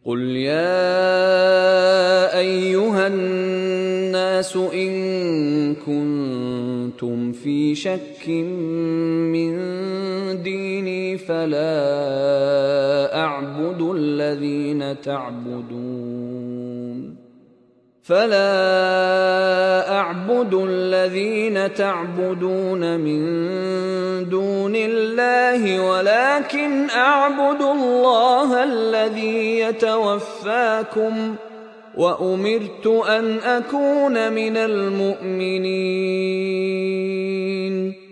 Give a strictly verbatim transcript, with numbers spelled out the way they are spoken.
قل يا أيها الناس إن كنتم في شك من ديني فلا أعبد الذين تعبدون فلا أعبد الذين تعبدون من دون الله ولكن أعبد الله الذي يتوفاكم وأمرت أن أكون من المؤمنين